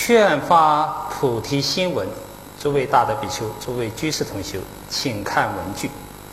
劝发菩提心文，诸位大德比丘，诸位居士同修，请看文句。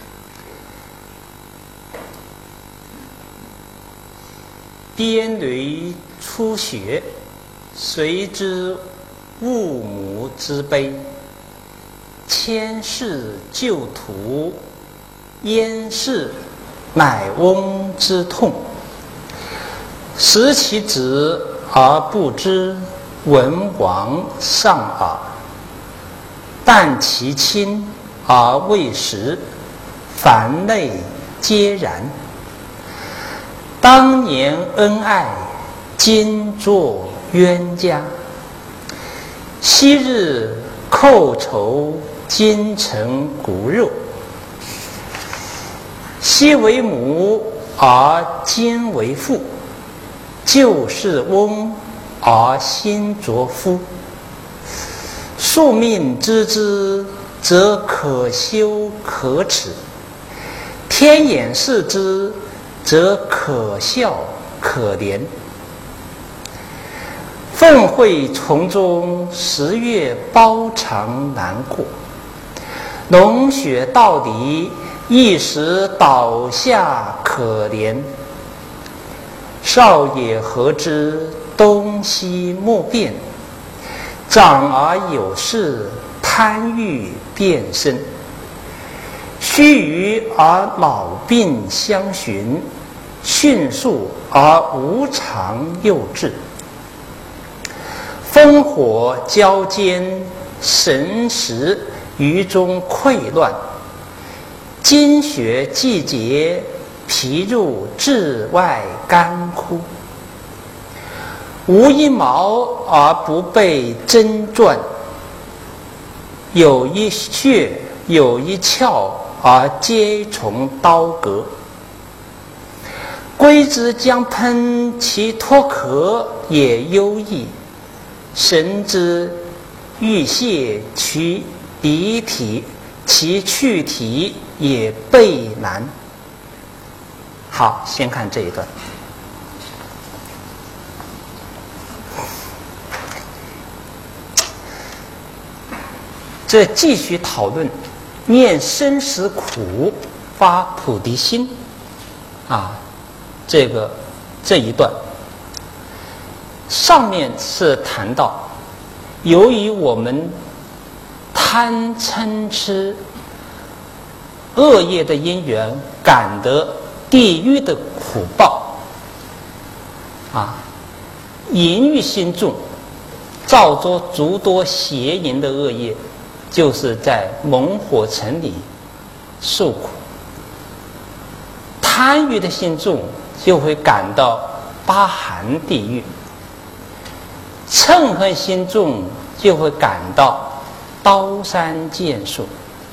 边闾初学，谁知物母之悲？千世旧途，焉识乃翁之痛？识其子而不知，文王上耳；但其亲而未识，凡类皆然。当年恩爱，今作冤家。昔日寇仇，今成骨肉。昔为母而今为父，旧是翁而新作夫。宿命知之，则可羞可耻；天眼视之，则可笑可怜。凤会丛中，10月包肠难过。龙雪到底，一时倒下可怜。少也何知，东西莫辨。长而有事，贪欲变身。须臾而老病相寻，迅速而无常又至。烽火交煎，神识于中溃乱。经血季节，皮肉至外干枯。无一毛而不被针钻，有一穴有一窍而皆从刀割。龟之将喷，其脱壳也优异；神之欲泄其鼻体，其去体也倍难。好，先看这一段。这继续讨论念生死苦，发菩提心这一段。上面是谈到，由于我们贪嗔痴恶业的因缘，感得地狱的苦报淫欲心重，造作诸多邪淫的恶业，就是在猛火城里受苦。贪欲的心重，就会感到八寒地狱；嗔恨心重，就会感到刀山剑树。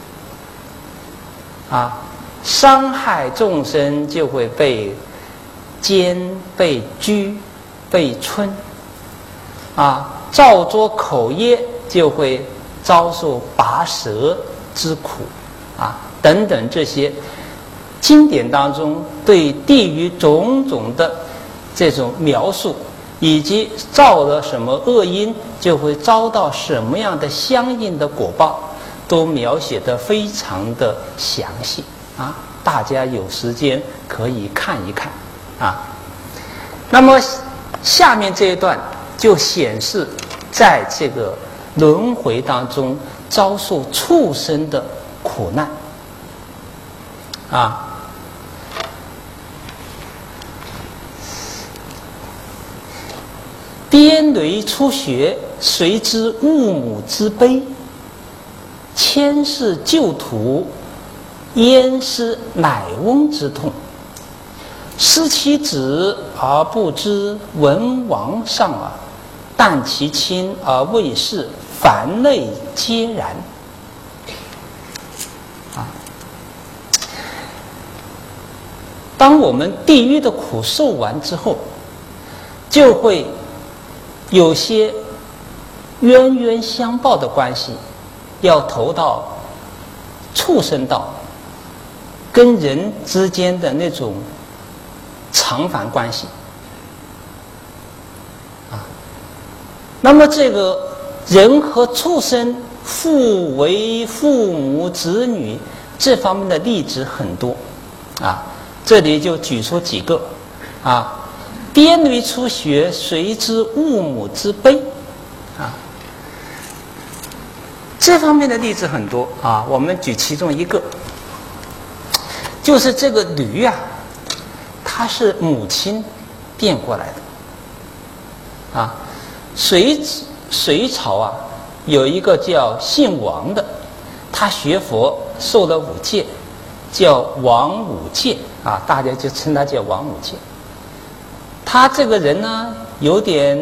伤害众生就会被奸、被拘、被嗔。造作口业就会遭受拔舌之苦等等，这些经典当中对地狱种种的这种描述，以及造了什么恶因就会遭到什么样的相应的果报，都描写得非常的详细大家有时间可以看一看那么下面这一段就显示，在这个轮回当中遭受畜生的苦难边闾初学，谁知物母之悲？千世旧途，焉识乃翁之痛？失其子而不知，文王上耳；但其亲而未识，凡类皆然。当我们地狱的苦受完之后，就会有些冤冤相报的关系，要投到畜生道，跟人之间的那种常烦关系那么这个人和畜生互为父母子女这方面的例子很多啊，这里就举出几个啊。鞭驴出血，谁知物母之悲啊？这方面的例子很多啊，我们举其中一个，就是这个驴啊，它是母亲变过来的啊。隋朝啊，有一个叫姓王的，他学佛受了五戒，叫王五戒啊，大家就称他叫王五戒。他这个人呢，有点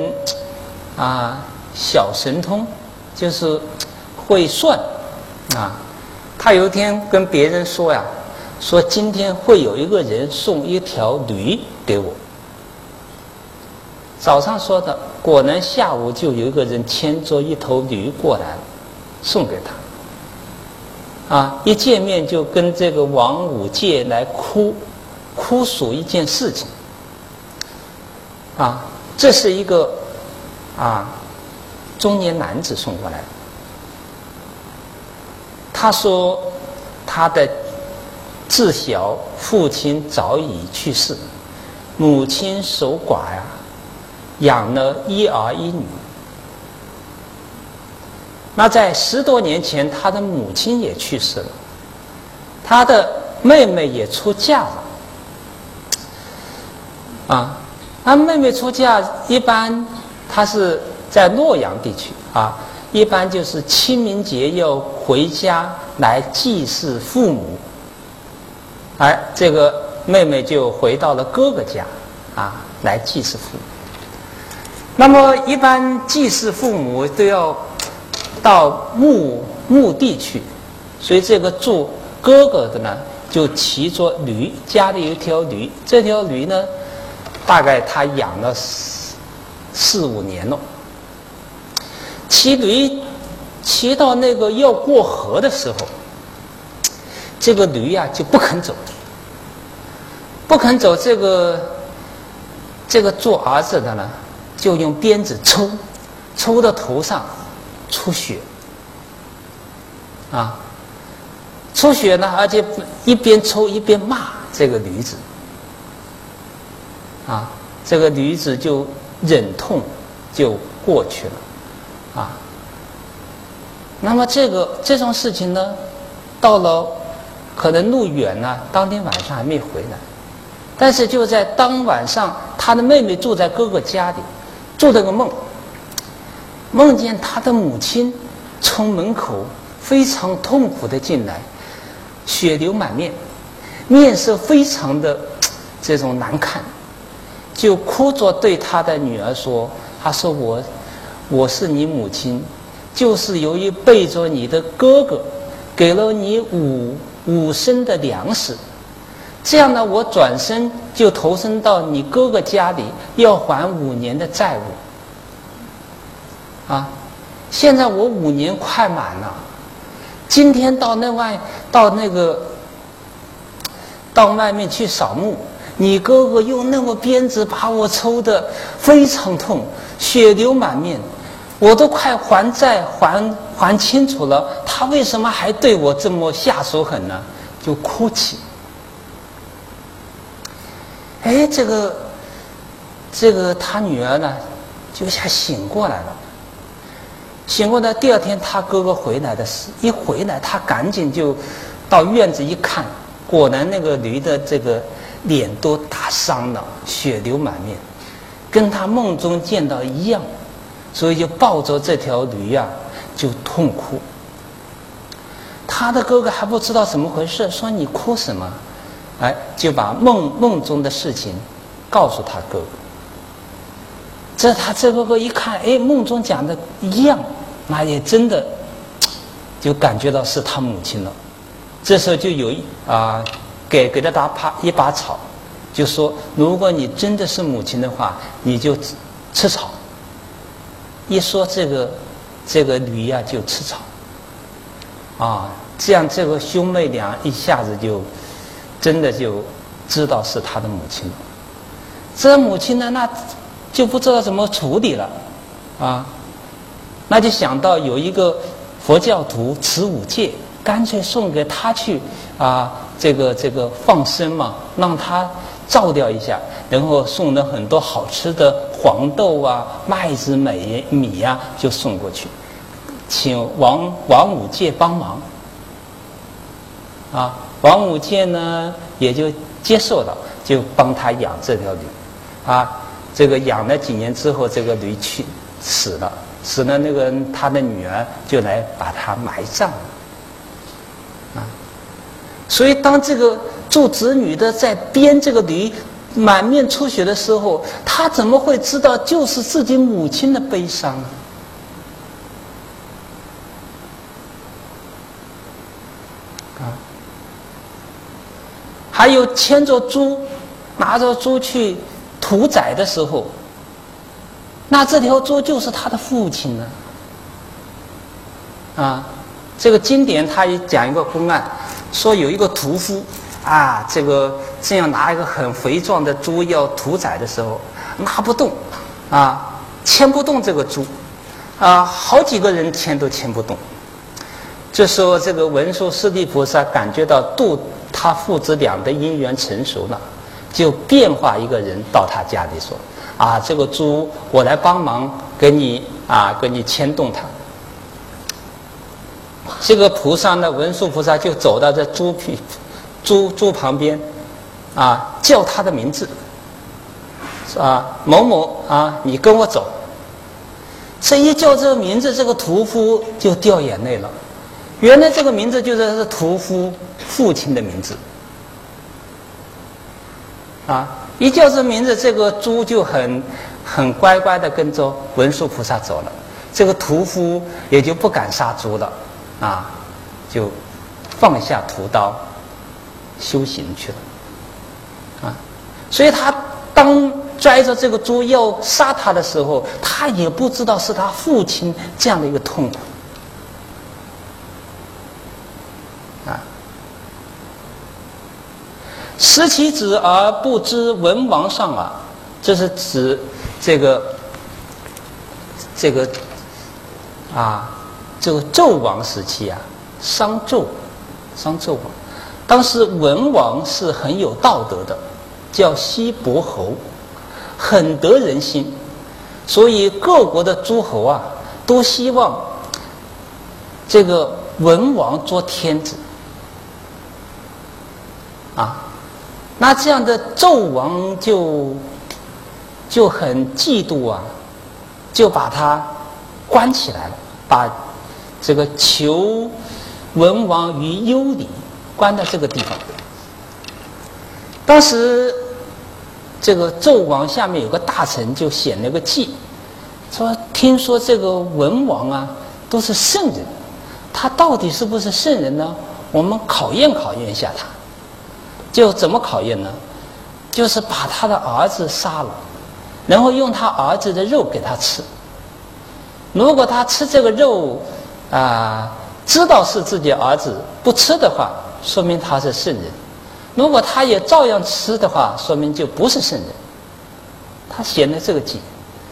小神通，就是会算啊。他有一天跟别人说呀，说今天会有一个人送一条驴给我。早上说的，果然下午就有一个人牵着一头驴过来送给他。啊，一见面就跟这个王五戒来哭诉一件事情。啊，这是一个中年男子送过来的。他说他的自小父亲早已去世，母亲守寡呀，养了一儿一女。那在10多年前，他的母亲也去世了，他的妹妹也出嫁了。啊，他妹妹出嫁，一般她是在洛阳地区啊，一般就是清明节要回家来祭祀父母，而这个妹妹就回到了哥哥家啊，来祭祀父母。那么一般祭祀父母都要到墓地去，所以这个做哥哥的呢，就骑着驴，家里有一条驴，这条驴呢，大概他养了4、5年了。骑驴骑到那个要过河的时候，这个驴呀就不肯走，这个做儿子的呢，就用鞭子抽到头上出血啊，出血呢，而且一边抽一边骂这个驴子啊，这个驴子就忍痛就过去了啊。那么这种事情呢，到了可能路远了，当天晚上还没回来，但是就在当晚上，他的妹妹住在哥哥家里，做了个梦见他的母亲从门口非常痛苦的进来，血流满面，面色非常的这种难看，就哭着对他的女儿说，他说我是你母亲，就是由于背着你的哥哥给了你五升的粮食，这样呢，我转身就投身到你哥哥家里，要还5年的债务啊。现在我5年快满了，今天到外面去扫墓，你哥哥用那个鞭子把我抽得非常痛，血流满面，我都快还债还清楚了，他为什么还对我这么下手狠呢？就哭泣。哎，这个他女儿呢，就一下醒过来了。醒过来，第2天他哥哥回来的时，一回来，他赶紧就到院子一看，果然那个驴的这个脸都打伤了，血流满面，跟他梦中见到一样，所以就抱着这条驴啊，就痛哭。他的哥哥还不知道怎么回事，说你哭什么？哎，就把梦中的事情告诉他哥哥。他这哥哥一看，哎，梦中讲的一样，那也真的就感觉到是他母亲了。这时候就有给了他一把草，就说如果你真的是母亲的话，你就吃草。一说这个驴呀就吃草啊，这样这个兄妹俩一下子就真的就知道是他的母亲了。这母亲呢，那就不知道怎么处理了啊。 那就想到有一个佛教徒持五戒，干脆送给他去这个放生嘛，让他照料一下，然后送了很多好吃的黄豆啊、麦子、米啊，就送过去，请王五戒帮忙。王五戒呢也就接受了，就帮他养这条驴。这个养了几年之后，这个驴死了，那个他的女儿就来把他埋葬了。所以当这个做子女的在编这个驴满面出血的时候，他怎么会知道就是自己母亲的悲伤呢？还有牵着猪，拿着猪去屠宰的时候，那这条猪就是他的父亲呢。这个经典他也讲一个公案，说有一个屠夫这样拿一个很肥壮的猪要屠宰的时候，拿不动牵不动这个猪好几个人牵都牵不动。这时候这个文殊师利菩萨感觉到度他父子俩的因缘成熟了，就变化一个人到他家里说这个猪我来帮忙给你牵动它。这个菩萨呢，文殊菩萨就走到这猪旁边叫他的名字某某你跟我走。这一叫这个名字，这个屠夫就掉眼泪了。原来这个名字就是屠夫父亲的名字一叫这名字，这个猪就很乖乖的跟着文殊菩萨走了。这个屠夫也就不敢杀猪了就放下屠刀修行去了所以他当拽着这个猪要杀他的时候，他也不知道是他父亲这样的一个痛苦食其子而不知文王上耳，这是指这个纣王时期商纣王，当时文王是很有道德的，叫西伯侯，很得人心，所以各国的诸侯都希望这个文王做天子那这样的纣王就很嫉妒就把他关起来了，把这个求文王于幽里关在这个地方。当时这个纣王下面有个大臣就显了个计，说听说这个文王都是圣人，他到底是不是圣人呢？我们考验一下他。就怎么考验呢？就是把他的儿子杀了，然后用他儿子的肉给他吃。如果他吃这个肉知道是自己儿子，不吃的话，说明他是圣人；如果他也照样吃的话，说明就不是圣人。他显了这个计，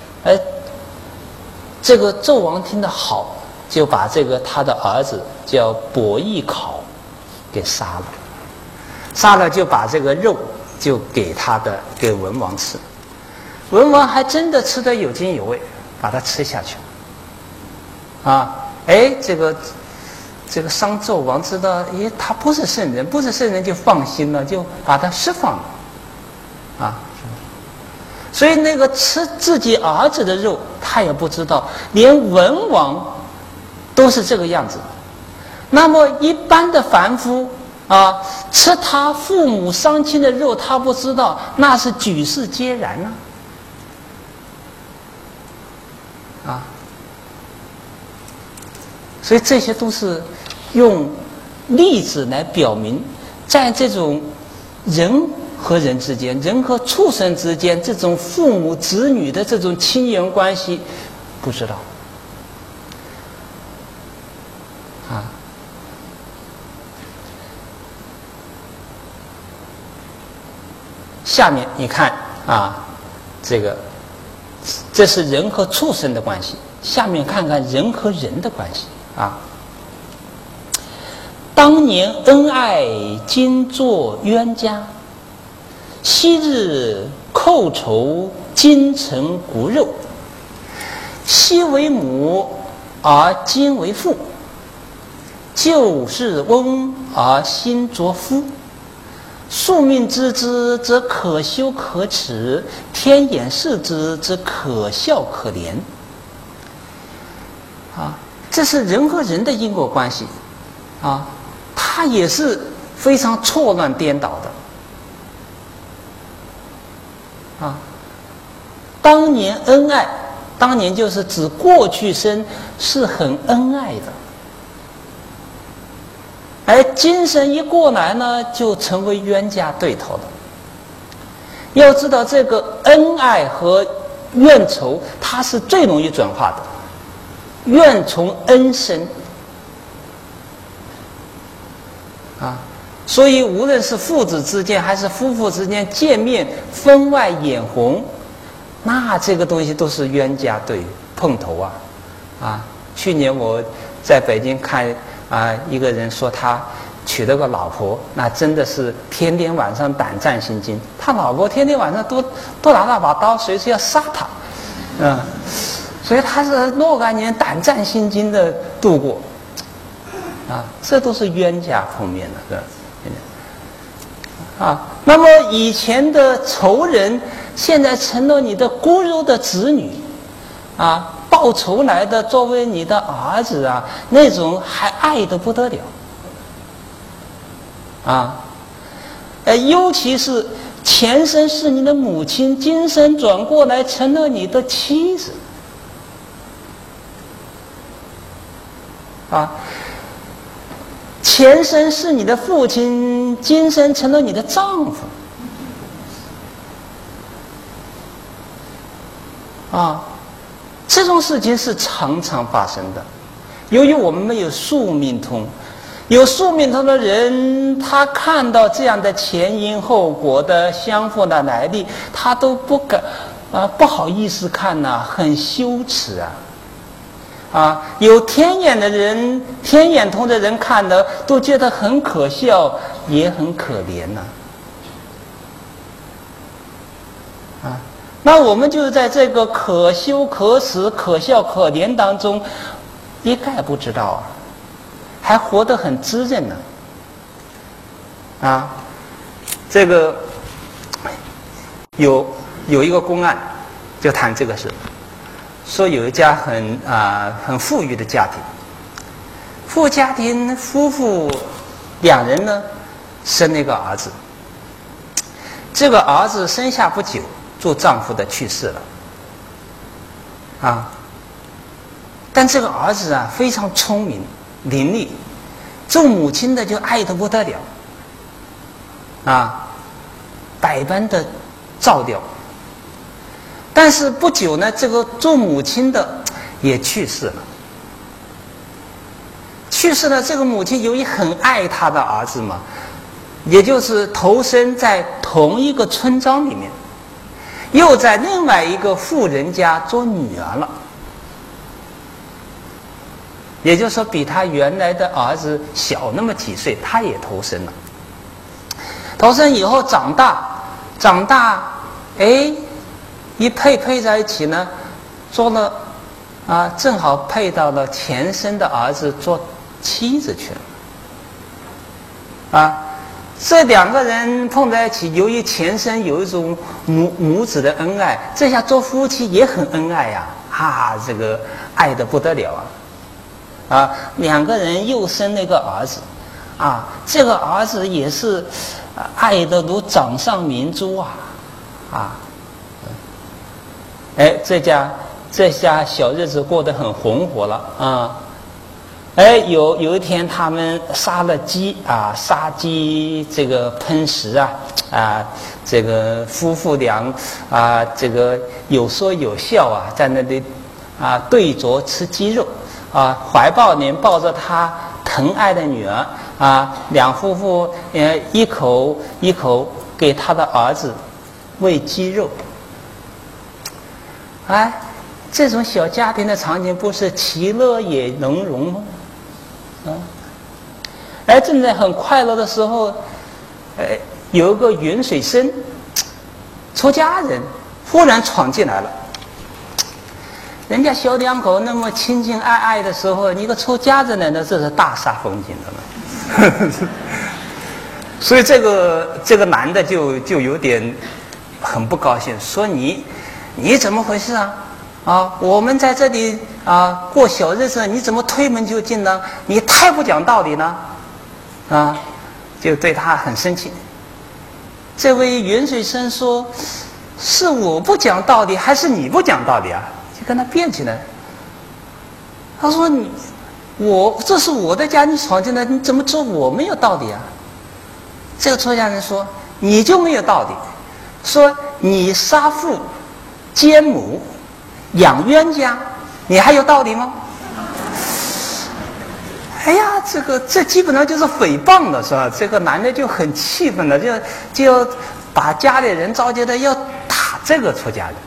这个纣王听得好，就把他的儿子叫伯邑考给杀了。杀了就把这个肉就给文王吃，文王还真的吃得有津有味，把它吃下去这个商纣王知道他不是圣人，就放心了，就把他释放了所以那个吃自己儿子的肉，他也不知道，连文王都是这个样子。那么一般的凡夫吃他父母双亲的肉，他不知道，那是举世皆然所以这些都是用例子来表明，在这种人和人之间、人和畜生之间，这种父母子女的这种亲缘关系，不知道下面你看这是人和畜生的关系。 下面看看人和人的关系啊。当年恩爱，今作冤家。昔日寇仇，今成骨肉。昔为母，而今为父。旧是翁，而新作夫。宿命知之，则可羞可耻；天眼视之，则可笑可怜。啊，这是人和人的因果关系，啊，它也是非常错乱颠倒的。啊，当年恩爱，当年就是指过去生是很恩爱的。而今生一过来呢，就成为冤家对头了。要知道，这个恩爱和怨仇，它是最容易转化的。怨从恩生啊，所以无论是父子之间还是夫妇之间见面分外眼红，那这个东西都是冤家对碰头啊！啊，去年我在北京看。一个人说他娶了个老婆，那真的是天天晚上胆战心惊。他老婆天天晚上都拿那把刀，随时要杀他，所以他是若干年胆战心惊的度过。啊，这都是冤家碰面的，是吧？啊，那么以前的仇人，现在成了你的骨肉的子女，啊。报仇来的，作为你的儿子啊，那种还爱得不得了啊！尤其是前生是你的母亲，今生转过来成了你的妻子啊！前生是你的父亲，今生成了你的丈夫啊！这种事情是常常发生的。由于我们没有宿命通，有宿命通的人，他看到这样的前因后果的相互的来历，他都不敢不好意思看呐，很羞耻啊！有天眼的人，天眼通的人看了都觉得很可笑，也很可怜呐。那我们就是在这个可羞可耻、可笑可怜当中，一概不知道还活得很滋润呢。啊，这个有一个公案，就谈这个事，说有一家很富裕的家庭，夫妇两人呢生了一个儿子，这个儿子生下不久。做丈夫的去世了，啊！但这个儿子啊非常聪明伶俐，做母亲的就爱得不得了，啊，百般的照料。但是不久呢，这个做母亲的也去世了。去世了，这个母亲由于很爱她的儿子嘛，也就是投身在同一个村庄里面。又在另外一个富人家做女儿了，也就是说比他原来的儿子小那么几岁，他也投身了。投身以后长大，一配在一起呢，做了正好配到了前生的儿子做妻子去了，啊。这两个人碰在一起，由于前生有一种母子的恩爱，这下做夫妻也很恩爱呀，这个爱得不得了啊！两个人又生了一个儿子，这个儿子也是爱得如掌上明珠这家小日子过得很红火了啊！有一天他们杀了鸡杀鸡这个烹食这个夫妇俩这个有说有笑在那里对酌吃鸡肉怀抱里抱着他疼爱的女儿两夫妇一口一口给他的儿子喂鸡肉这种小家庭的场景不是其乐也融融吗？而正在很快乐的时候，有一个云水僧出家人忽然闯进来了。人家小两口那么亲亲爱爱的时候，一个出家人来呢，这是大煞风景的了。所以这个男的就有点很不高兴，说你怎么回事啊？我们在这里过小日子，你怎么推门就进呢？你太不讲道理了，就对他很生气。这位云水僧说：“是我不讲道理，还是你不讲道理啊？”就跟他辩起来。他说：“这是我的家，你闯进来，你怎么说我没有道理啊？”这个出家人说：“你就没有道理，说你杀父奸母养冤家，你还有道理吗？”哎呀，这基本上就是诽谤了，是吧？这个男的就很气愤了，就要把家里人召集的要打这个出家人。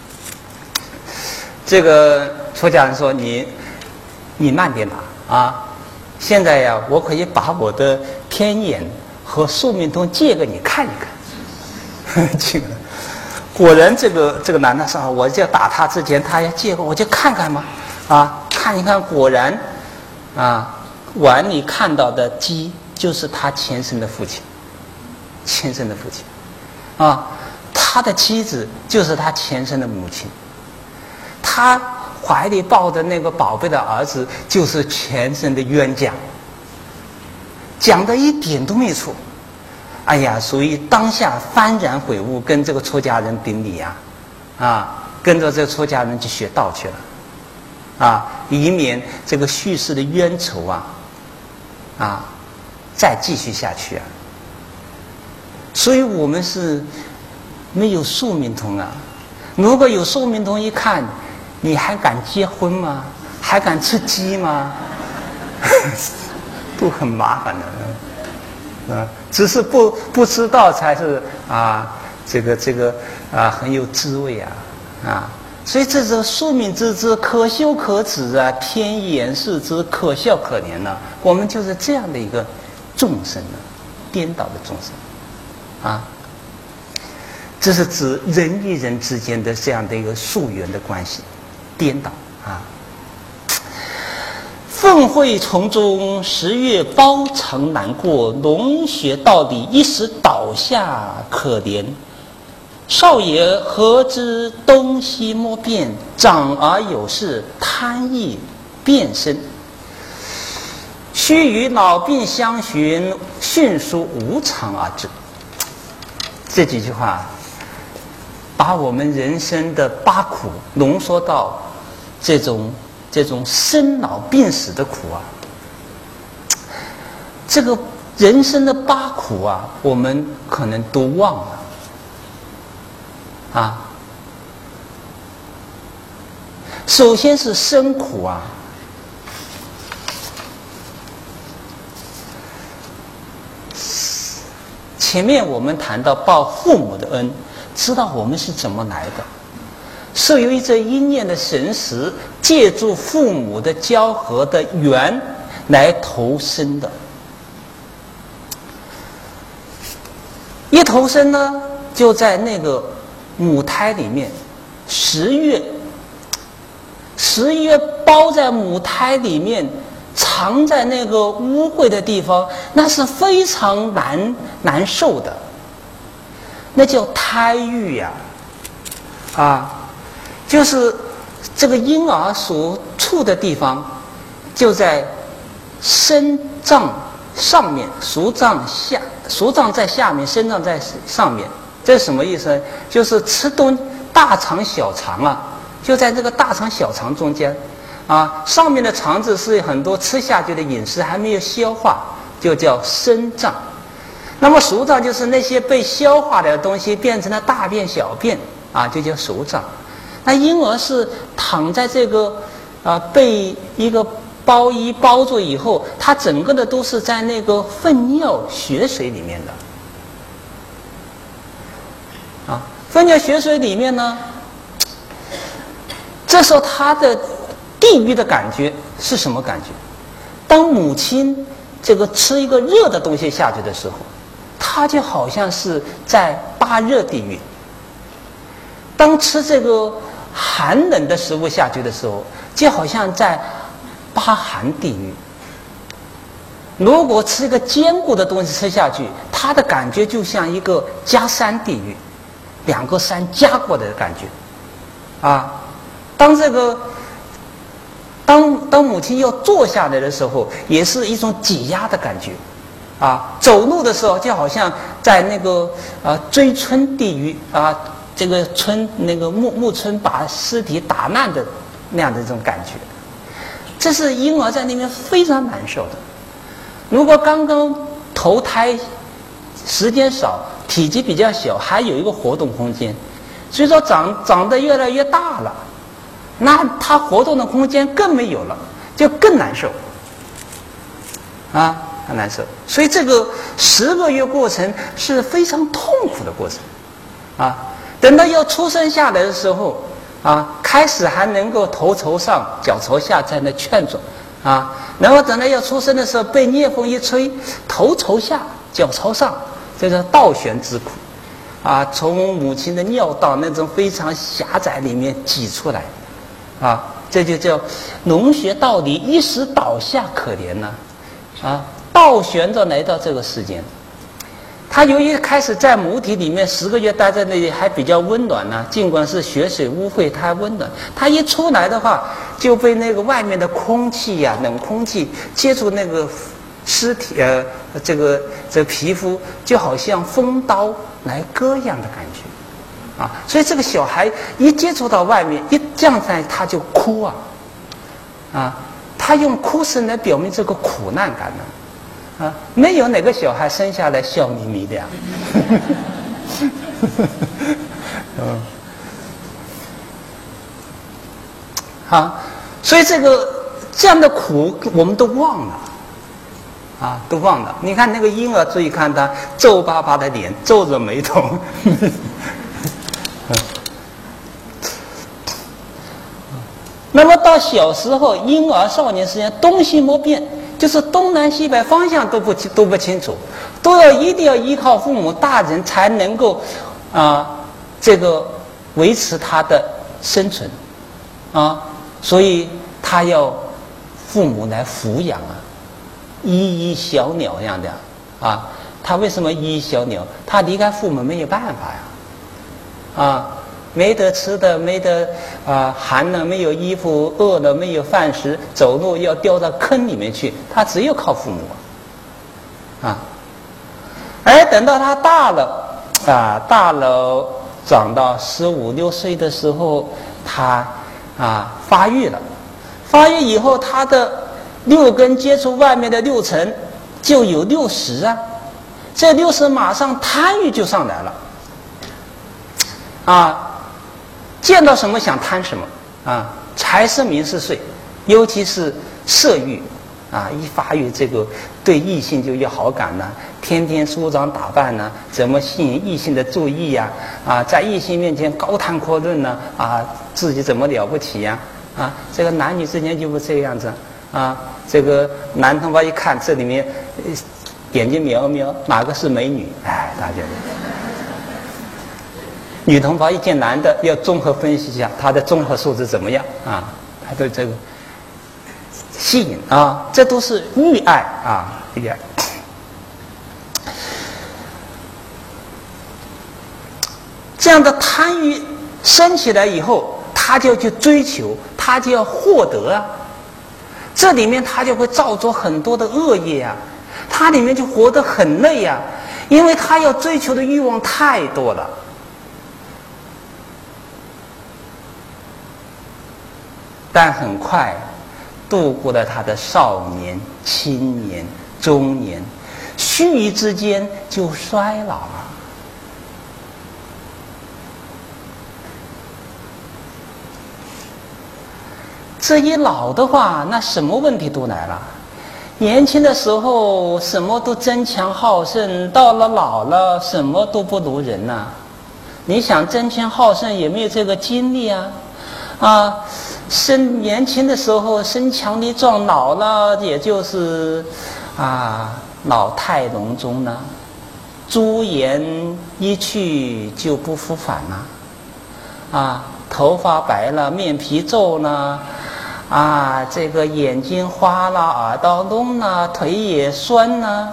这个出家人说：“你慢点打啊！现在呀，我可以把我的天眼和宿命通借给你看一看。”果然，这个男的说：“我就打他之前，他要借过，我就看看嘛，看一看。果然，碗里看到的鸡就是他前生的父亲，他的妻子就是他前生的母亲，他怀里抱的那个宝贝的儿子就是前生的冤家，讲的一点都没错。”哎呀，所以当下幡然悔悟，跟这个出家人顶礼跟着这个出家人去学道去了，以免这个叙事的冤仇再继续下去啊。所以我们是没有宿命通啊。如果有宿命通，一看，你还敢结婚吗？还敢吃鸡吗？都很麻烦的。只是不知道才是很有滋味所以这是宿命之之，可羞可耻天眼视之，可笑可怜我们就是这样的一个众生颠倒的众生这是指人与人之间的这样的一个宿缘的关系，颠倒凤会丛中，10月包藏难过。龙穴道理，一时倒下可怜。少爷何知东西莫辨，长而有事，贪意变身。须与老病相寻，迅速无常而至。这几句话把我们人生的八苦浓缩到这种生老病死的苦这个人生的八苦我们可能都忘了首先是生苦前面我们谈到报父母的恩，知道我们是怎么来的，是由一则因缘的神识，借助父母的交合的缘来投生的。一投生呢，就在那个母胎里面，10月包在母胎里面，藏在那个污秽的地方，那是非常难受的，那叫胎狱就是这个婴儿所处的地方，就在身脏上面，俗脏在下面，身脏在上面。这是什么意思呢？就是大肠小肠就在这个大肠小肠中间上面的肠子是很多吃下去的饮食还没有消化，就叫身脏。那么俗脏就是那些被消化的东西变成了大便小便就叫俗脏。那婴儿是躺在这个被一个包衣包住以后，他整个的都是在那个粪尿血水里面的粪尿血水里面呢， 这时候他的地狱的感觉是什么感觉？当母亲这个吃一个热的东西下去的时候，他就好像是在扒热地狱；当吃这个寒冷的食物下去的时候，就好像在扒寒地狱。如果吃一个坚固的东西吃下去，它的感觉就像一个夹山地狱，两个山夹过的感觉啊。当母亲要坐下来的时候，也是一种挤压的感觉啊。走路的时候就好像在那个追春地狱啊，这个春那个木村把尸体打烂的那样的一种感觉。这是婴儿在那边非常难受的。如果刚刚投胎时间少，体积比较小，还有一个活动空间，所以说长得越来越大了，那他活动的空间更没有了，就更难受啊，很难受。所以这个10个月过程是非常痛苦的过程啊。等到要出生下来的时候啊，开始还能够头朝上脚朝下在那劝转啊，然后等到要出生的时候，被颞风一吹，头朝下脚朝上，这叫倒悬之苦啊，从母亲的尿道那种非常狭窄里面挤出来啊，这就叫脓血道里一时倒下，可怜呐啊，倒悬着来到这个世间。他由于开始在母体里面10个月待在那里还比较温暖呢，尽管是血水污秽，它还温暖。他一出来的话，就被那个外面的空气呀、冷空气接触那个尸体这个皮肤，就好像风刀来割一样的感觉啊。所以这个小孩一接触到外面，一降下他就哭啊，他用哭声来表明这个苦难感呢。啊，没有哪个小孩生下来笑眯眯的呀。好，所以这样的苦我们都忘了啊，都忘了。你看那个婴儿，注意看他皱巴巴的脸，皱着眉头。那么到小时候，婴儿少年时间东西莫辨，就是东南西北方向都不清楚，一定要依靠父母大人才能够这个维持他的生存啊，所以他要父母来抚养啊，依依小鸟一样的啊。他为什么依依小鸟？他离开父母没有办法呀啊。没得吃的，没得寒了没有衣服，饿了没有饭食，走路要掉到坑里面去，他只有靠父母啊。而等到他大了长到15、16岁的时候，他发育了，发育以后他的6根接触外面的6层就有60啊，这60马上贪欲就上来了啊。见到什么想贪什么啊，财色名食睡，尤其是色欲啊，一发育这个对异性就有好感呢，天天梳妆打扮呢，怎么吸引异性的注意呀？在异性面前高谈阔论呢自己怎么了不起呀？这个男女之间就不这样子啊，这个男同胞一看这里面眼睛瞄瞄，哪个是美女？哎，大家。女同胞一见男的，要综合分析一下他的综合素质怎么样啊？他对这个吸引啊，这都是欲爱啊，欲爱。这样的贪欲升起来以后，他就要去追求，他就要获得啊。这里面他就会造作很多的恶业啊，他里面就活得很累啊，因为他要追求的欲望太多了。但很快度过了他的少年、青年、中年，须臾之间就衰老了。这一老的话，那什么问题都来了。年轻的时候什么都争强好胜，到了老了什么都不如人呐。你想争强好胜也没有这个精力啊。 年轻的时候身强力壮，老了也就是老态龙钟了，朱颜一去就不复返了，头发白了，面皮皱了，这个眼睛花了，耳朵聋了，腿也酸了，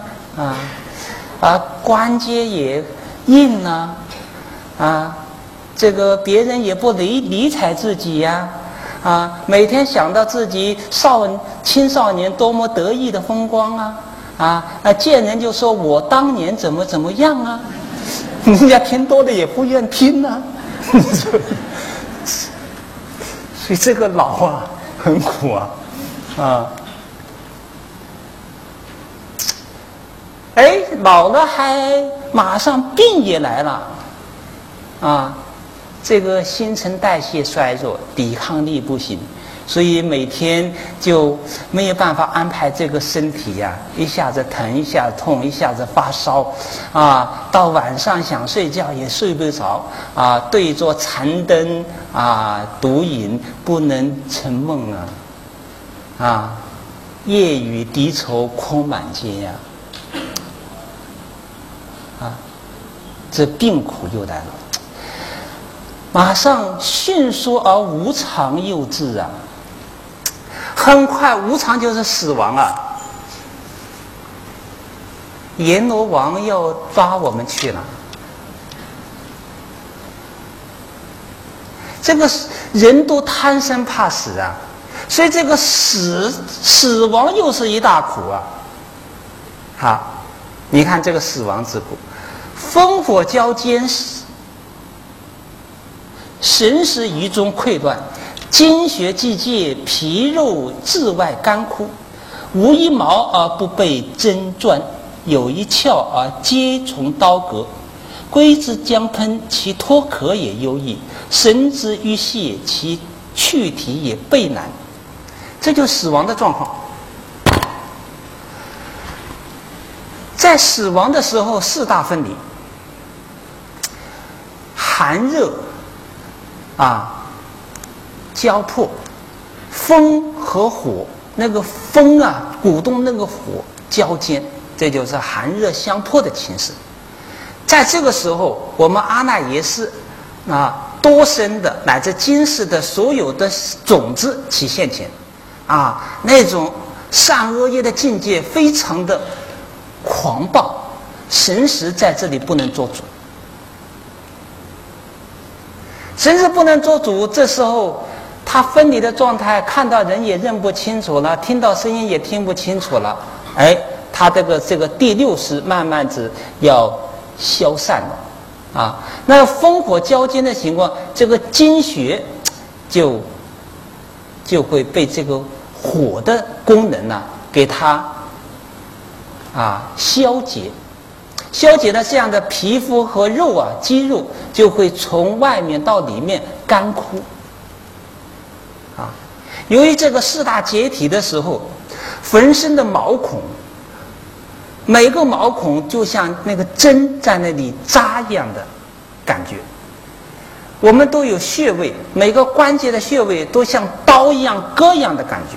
关节也硬了，这个别人也不理睬自己呀，每天想到自己青少年多么得意的风光见人就说我当年怎么样啊，人家听多了也不愿听啊，所以这个老很苦老了还马上病也来了这个新陈代谢衰弱，抵抗力不行，所以每天就没有办法安排这个身体一下子疼，一下子痛，一下子发烧到晚上想睡觉也睡不着对着残灯独饮，不能成梦夜雨低愁空满街这病苦又来了，马上迅速而无常又至很快无常就是死亡阎罗王要抓我们去了。这个人都贪生怕死所以这个死亡又是一大苦好，你看这个死亡之苦，烽火交煎，神识于中溃乱，精血既竭，皮肉至外干枯，无一毛而不被针钻，有一鞘而皆从刀割。龟之将喷，其脱壳也优异；神之欲泄，其去体也倍难。这就是死亡的状况。在死亡的时候，四大分离：寒热交迫，风和火，那个风鼓动那个火交煎，这就是寒热相迫的情势。在这个时候，我们阿赖耶识多生的乃至今世的所有的种子起现前那种善恶业的境界非常的狂暴，神识在这里不能做主，神识不能做主。这时候他分离的状态，看到人也认不清楚了，听到声音也听不清楚了，他这个第六识慢慢子要消散了那烽火交煎的情况，这个精血就会被这个火的功能给它消解了，这样的皮肤和肉肌肉就会从外面到里面干枯由于这个四大解体的时候，浑身的毛孔，每个毛孔就像那个针在那里扎一样的感觉。我们都有穴位，每个关节的穴位都像刀一样割一样的感觉。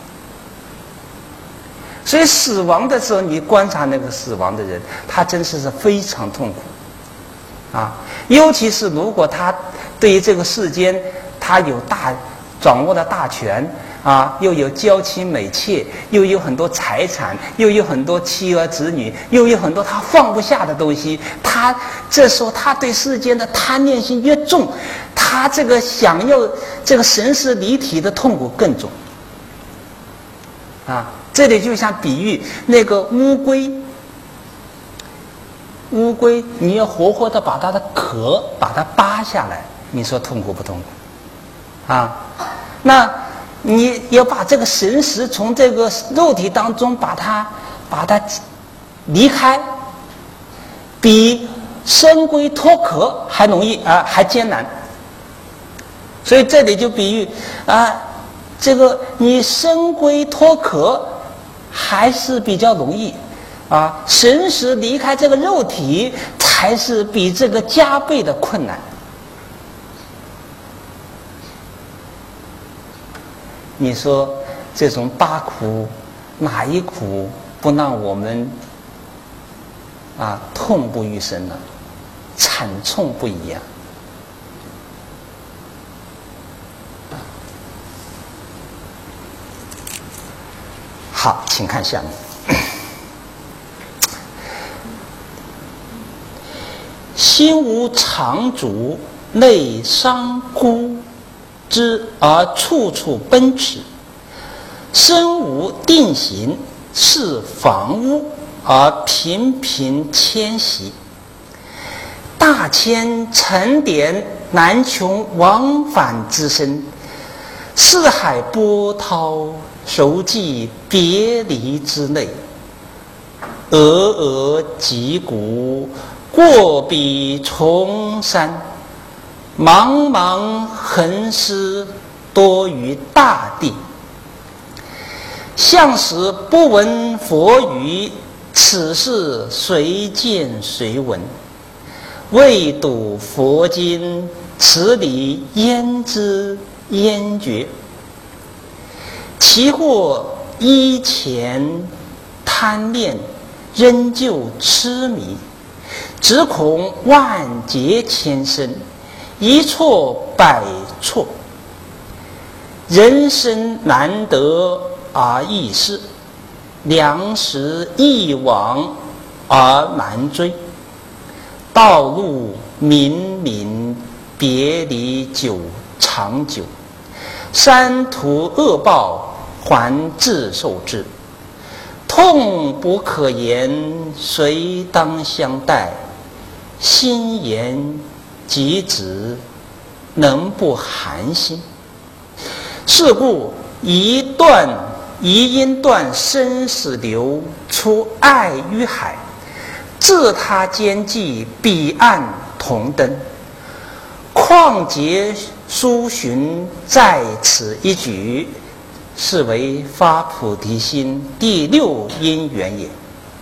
所以死亡的时候，你观察那个死亡的人，他真是非常痛苦尤其是如果他对于这个世间他有掌握了大权又有娇妻美妾，又有很多财产，又有很多妻儿子女，又有很多他放不下的东西，这时候他对世间的贪念心越重，他这个想要这个神识离体的痛苦更重这里就像比喻那个乌龟你要活活的把它的壳把它扒下来，你说痛苦不痛苦那你要把这个神识从这个肉体当中把它离开，比生龟脱壳还容易还艰难。所以这里就比喻这个你生龟脱壳还是比较容易神识离开这个肉体才是比这个加倍的困难你说这种八苦，哪一苦不让我们痛不欲生呢？惨重不已啊！好，请看下面。心无常主，内伤孤之而处处奔驰；身无定形，是房屋而频频迁徙。大千沉点，难穷往返之身；四海波涛，熟记别离之内。峨峨脊骨，过彼重山；茫茫横尸，多于大地。向使不闻佛语，此事谁见谁闻？未睹佛经，此理焉知焉觉？其或依前贪恋，仍旧痴迷，只恐万劫千生，一错百错。人生难得而易逝，良时一往而难追。道路冥冥，别离久长久。三途恶报，还自受之。痛不可言，谁当相待？心言及止，能不寒心？是故一因断生死流，出爱于海，自他间际，彼岸同登。况结殊寻，在此一举，是为发菩提心第六因缘也。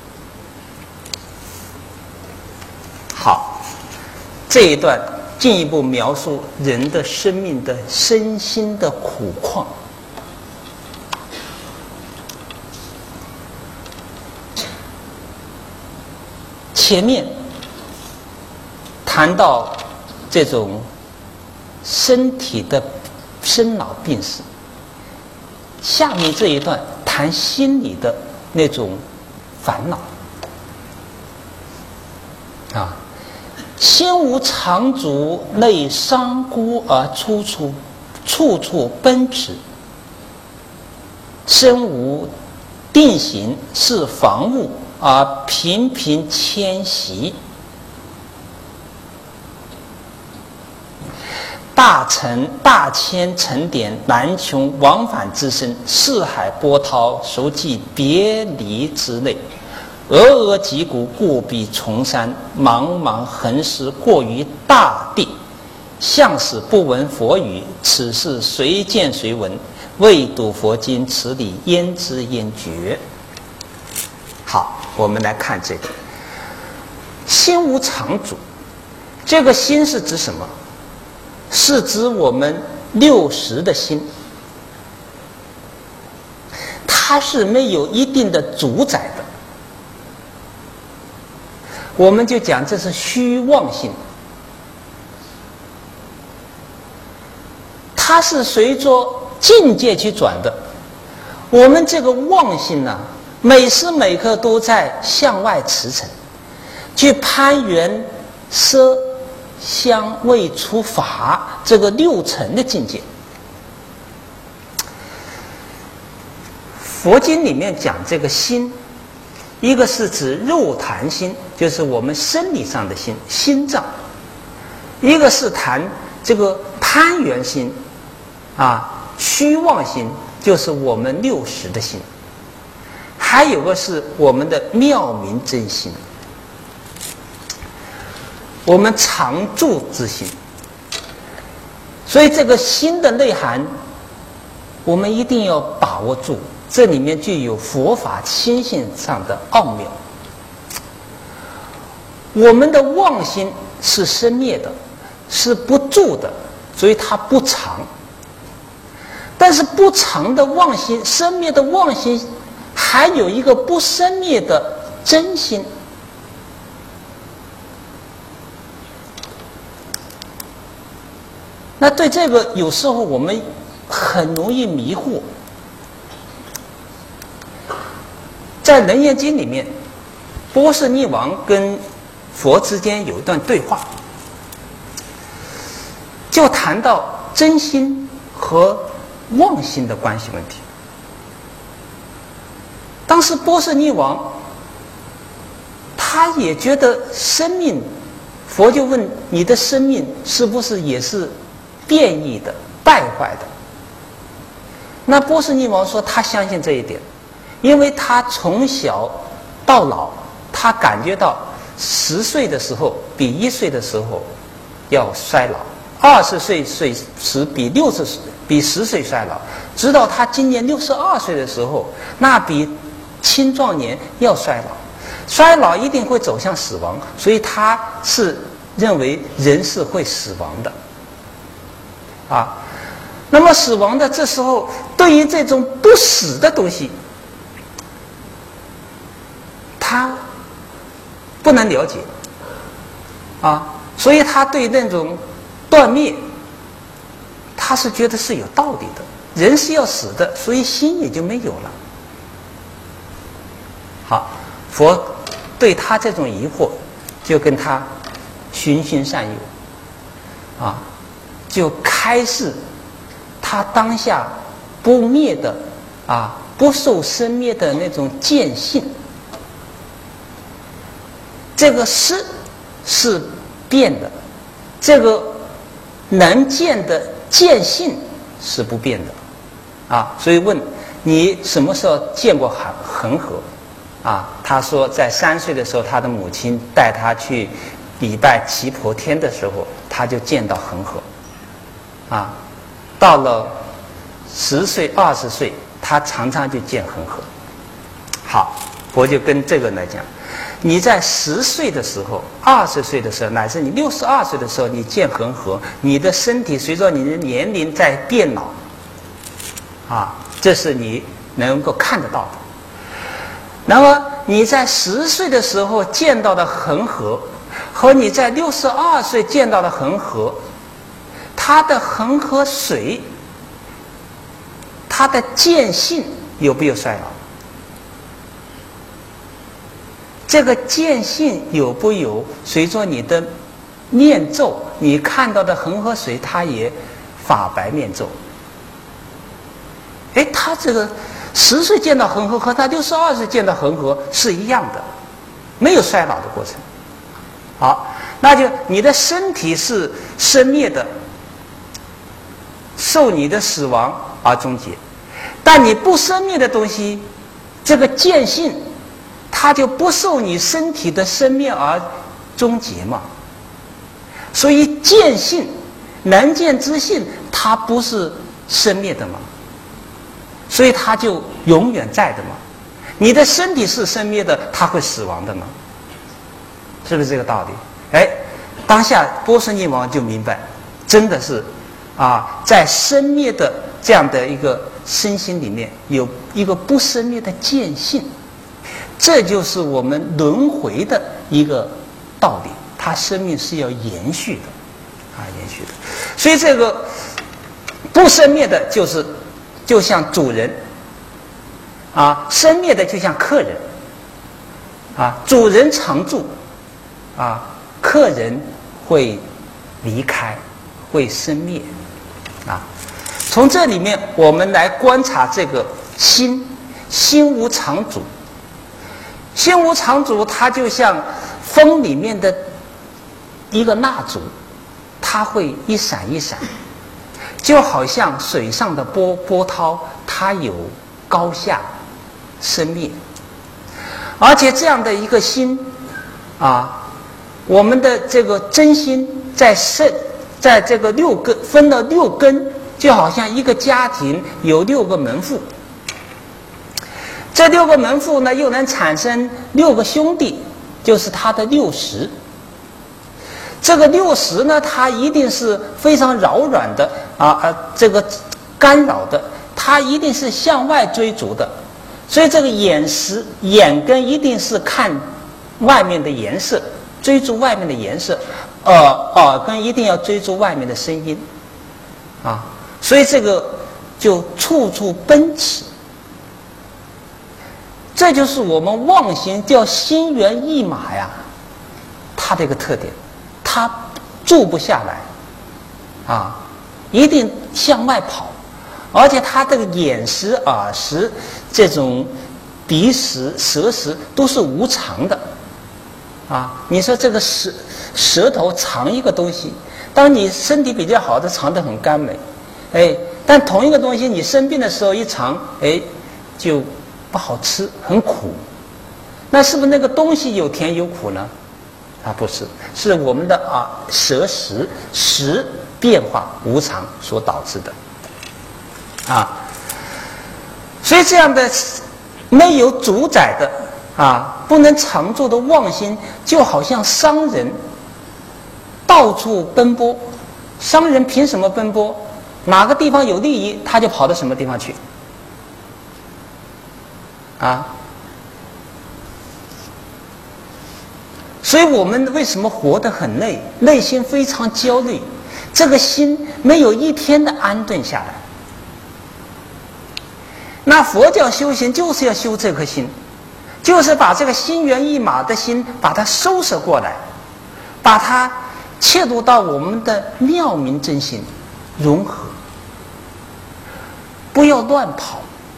好，这一段进一步描述人的生命的身心的苦况。前面谈到这种身体的生老病死，下面这一段谈心理的那种烦恼啊。心无常主，内伤孤而处处奔驰；身无定形，是房屋而频频迁徙。大千沉点，难穷往返之身；四海波涛，熟记别离之内。峨峨脊骨，过彼重山；茫茫横尸，过于大地。向使不闻佛语，此事谁见谁闻？未睹佛经，此理焉知焉觉？好，我们来看这个心无常主。这个心是指什么？是指我们60的心，它是没有一定的主宰的。我们就讲这是虚妄心，它是随着境界去转的。我们这个妄心呢，每时每刻都在向外驰骋，去攀缘色香味触法这个6层的境界。佛经里面讲这个心，一个是指肉坛心，就是我们生理上的心，心脏；一个是谈这个攀缘心，虚妄心，就是我们60的心；还有个是我们的妙明真心，我们常住之心。所以这个心的内涵，我们一定要把握住。这里面就有佛法心性上的奥妙。我们的妄心是生灭的，是不住的，所以它不常。但但是不常的妄心，生灭的妄心，还有一个不生灭的真心。那对这个有时候我们很容易迷惑。在《楞严经》里面，波斯匿王跟佛之间有一段对话，就谈到真心和妄心的关系问题。当时波斯匿王他也觉得生命，佛就问你的生命是不是也是变异的、败坏的？那波斯匿王说他相信这一点，因为他从小到老，他感觉到10岁的时候比1岁的时候要衰老，20岁时比10岁衰老，直到他今年62岁的时候，那比青壮年要衰老，衰老一定会走向死亡，所以他是认为人是会死亡的。那么死亡的这时候，对于这种不死的东西，他不能了解所以他对那种断灭，他是觉得是有道理的，人是要死的，所以心也就没有了。好，佛对他这种疑惑，就跟他循循善诱就开示他当下不灭的不受生灭的那种见性。这个识是变的，这个能见的见性是不变的所以问你什么时候见过恒河他说在3岁的时候，他的母亲带他去礼拜奇婆天的时候，他就见到恒河到了10岁20岁，他常常就见恒河。好，我就跟这个来讲，你在10岁的时候、20岁的时候，乃至你62岁的时候，你见恒河，你的身体随着你的年龄在变老这是你能够看得到的。那么你在10岁的时候见到的恒河，和你在62岁见到的恒河，它的恒河水，它的见性有没有衰老？这个见性有不有随着你的念咒，你看到的恒河水它也法白面咒。他这个10岁见到恒河和他62岁见到恒河是一样的，没有衰老的过程。好，那就你的身体是生灭的，受你的死亡而终结，但你不生灭的东西，这个见性它就不受你身体的生灭而终结嘛。所以见性能见之性它不是生灭的嘛，所以它就永远在的嘛。你的身体是生灭的，它会死亡的嘛，是不是这个道理？当下波斯匿王就明白，真的是在生灭的这样的一个身心里面，有一个不生灭的见性，这就是我们轮回的一个道理，它生命是要延续的延续的。所以这个不生灭的就像主人生灭的就像客人主人常住客人会离开，会生灭从这里面我们来观察这个心无常主。心无常主它就像风里面的一个蜡烛，它会一闪一闪，就好像水上的波涛，它有高下生灭。而且这样的一个心我们的这个真心在这个6根分了6根，就好像一个家庭有6个门户，这6个门户呢又能产生6个兄弟，就是他的60。这个60呢，它一定是非常柔软的这个干扰的， 它一定是向外追逐的，所以这个眼根一定是看外面的颜色，追逐外面的颜色，耳根一定要追逐外面的声音，啊，所以这个就处处奔驰。这就是我们妄心叫心猿意马呀，它的一个特点，它住不下来，啊，一定向外跑，而且它这个眼识、耳识、这种鼻识、舌识都是无常的，啊，你说这个舌头尝一个东西，当你身体比较好的尝得很甘美，哎，但同一个东西你生病的时候一尝，哎，就不好吃，很苦。那是不是那个东西有甜有苦呢？啊，不是，是我们的舌识变化无常所导致的，啊，所以这样的没有主宰的不能常住的妄心，就好像商人到处奔波。商人凭什么奔波？哪个地方有利益，他就跑到什么地方去。所以我们为什么活得很累，内心非常焦虑，这个心没有一天的安顿下来。那佛教修行就是要修这颗心，就是把这个心猿意马的心把它收拾过来，把它切入到我们的妙明真心融合，不要乱跑。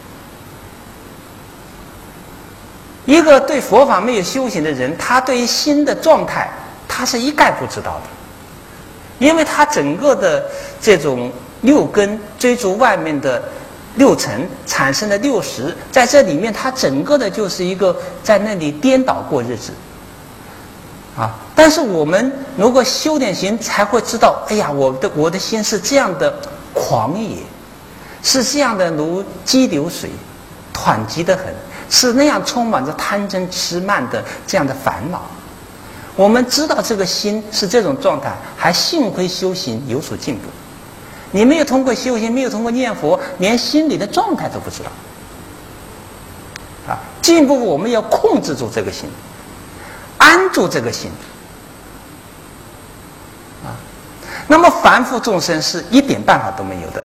一个对佛法没有修行的人，他对于心的状态他是一概不知道的，因为他整个的这种六根追逐外面的六尘产生的六识，在这里面他整个的就是一个在那里颠倒过日子但是我们如果修点行，才会知道，哎呀，我的心是这样的狂野，是这样的如激流水，湍急得很，是那样充满着贪嗔痴慢的这样的烦恼。我们知道这个心是这种状态，还幸亏修行有所进步。你没有通过修行，没有通过念佛，连心理的状态都不知道进步我们要控制住这个心，安住这个心那么凡夫众生是一点办法都没有的。